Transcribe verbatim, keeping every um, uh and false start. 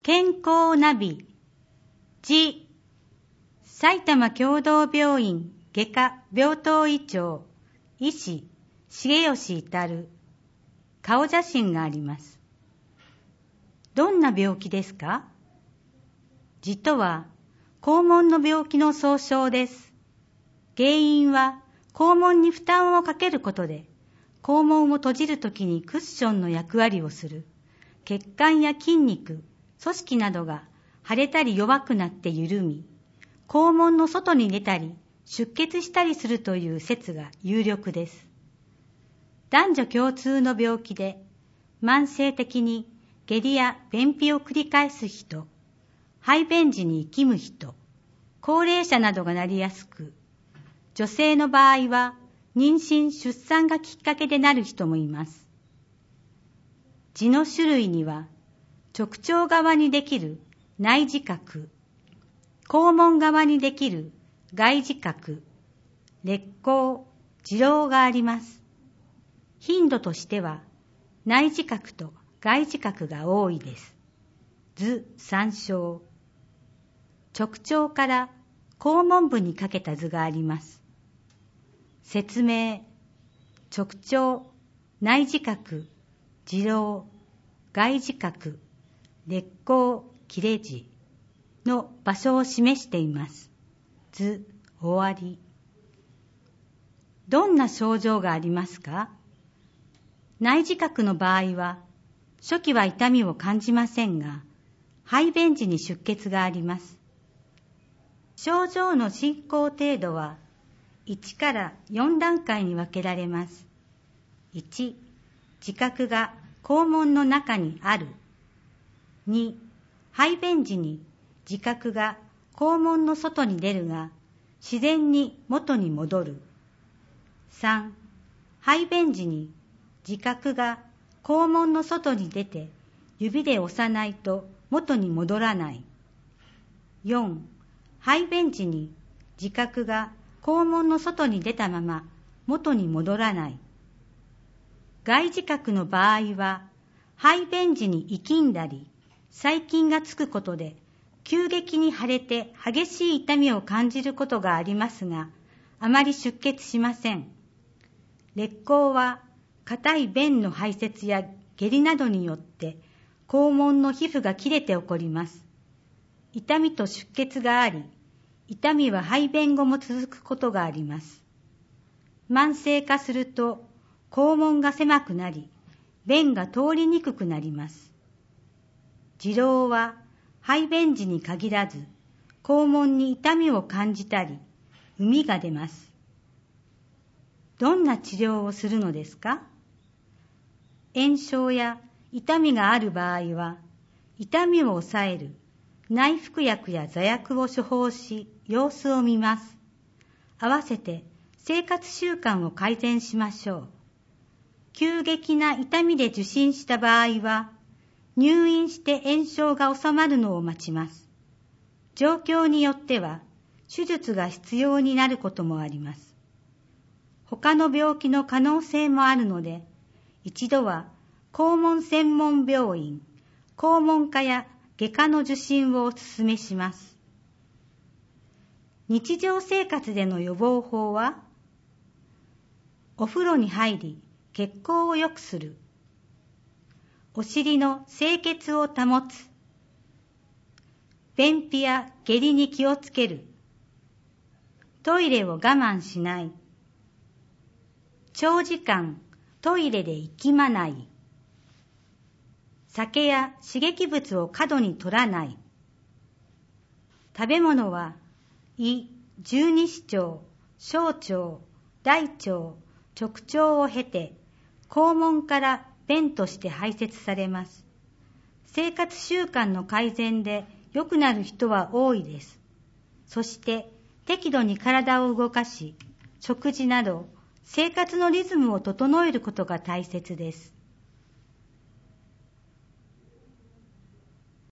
健康ナビじ埼玉協同病院外科病棟医長医師重吉至顔写真があります。どんな病気ですか？痔とは肛門の病気の総称です。原因は肛門に負担をかけることで肛門を閉じるときにクッションの役割をする血管や筋肉組織などが腫れたり弱くなって緩み、肛門の外に出たり出血したりするという説が有力です。男女共通の病気で、慢性的に下痢や便秘を繰り返す人、排便時に息む人、高齢者などがなりやすく、女性の場合は妊娠・出産がきっかけでなる人もいます。痔の種類には、直腸側にできる内耳核、肛門側にできる外耳核、裂孔、痔瘻があります。頻度としては内耳核と外耳核が多いです。図さん章。直腸から肛門部にかけた図があります。説明。直腸、内耳核、痔瘻、外耳核、裂孔、切れ痔の場所を示しています。図終わり。どんな症状がありますか？内耳核の場合は初期は痛みを感じませんが、排便時に出血があります。症状の進行程度はいちからよん段階に分けられます。いち、自覚が肛門の中にある。に、排便時に自覚が肛門の外に出るが、自然に元に戻る。さん、排便時に自覚が肛門の外に出て、指で押さないと元に戻らない。よん、排便時に自覚が肛門の外に出たまま元に戻らない。外耳核の場合は、排便時に息んだり、細菌がつくことで、急激に腫れて激しい痛みを感じることがありますが、あまり出血しません。裂孔は、硬い便の排泄や下痢などによって、肛門の皮膚が切れて起こります。痛みと出血があり、痛みは排便後も続くことがあります。慢性化すると、肛門が狭くなり、便が通りにくくなります。痔瘻は排便時に限らず、肛門に痛みを感じたり、膿が出ます。どんな治療をするのですか？炎症や痛みがある場合は、痛みを抑える内服薬や座薬を処方し、様子を見ます。合わせて生活習慣を改善しましょう。急激な痛みで受診した場合は、入院して炎症が治まるのを待ちます。状況によっては、手術が必要になることもあります。他の病気の可能性もあるので、一度は肛門専門病院、肛門科や外科の受診をお勧めします。日常生活での予防法は、お風呂に入り、血行を良くする。お尻の清潔を保つ。便秘や下痢に気をつける。トイレを我慢しない。長時間トイレで息まない。酒や刺激物を過度に摂らない。食べ物は胃、十二指腸、小腸、大腸、直腸を経て肛門から便として排泄されます。生活習慣の改善で良くなる人は多いです。そして適度に体を動かし、食事など生活のリズムを整えることが大切です。